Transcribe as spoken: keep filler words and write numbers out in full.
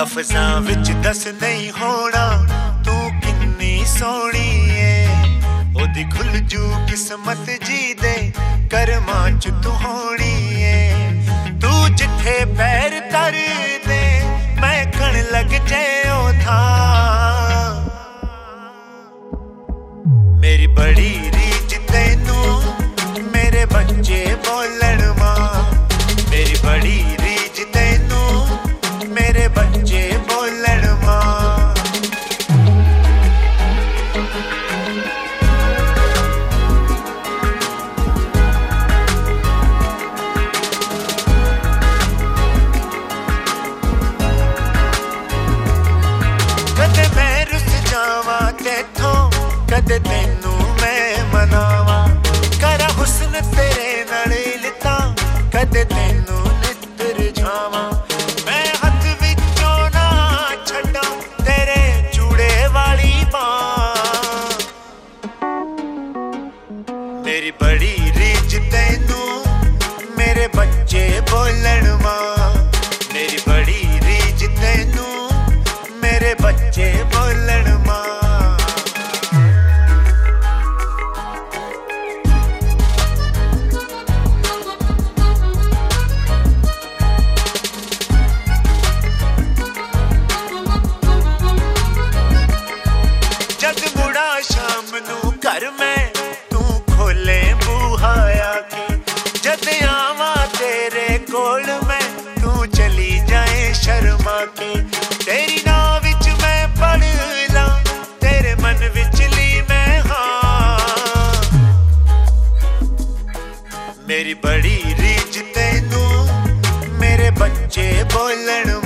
लफ्ज़ां विच दस नहीं होना तू किन्नी सोहनी है। ओदी खुल जू किस्मत जी दे करमां च तू होनी है। तू जिथे पैर धर दे मैं कण लग जाए ओ था। मेरी बड़ी रीझ तैनू मेरे बच्चे बोलन मां। मेरी बड़ी रीझ तैनू मेरे बच्चे बोलन मां। कदे मैं रुस जावा तेथों कदे तैनू मैं मनावा। करा हुस्न तेरे नाल लिता कदे तैनू नितर जावा। मैं हथ विचों ना छड्डा तेरे चूड़े वाली बां। मेरी बड़ी रीझ तैनू मेरे बच्चे बोलन मां। मेरी बड़ी रीझ तैनू मेरे बच्चे बोलन मां। जद मुड़ा शाम नू घर में तू खोले बूहाया के। जद आवा तेरे कोल में तू चली जाए शर्मा के। तेरी नाव विच मैं पढ़ ला तेरे मन विचली मैं हाँ। मेरी बड़ी रीझ तैनू मेरे बच्चे बोलन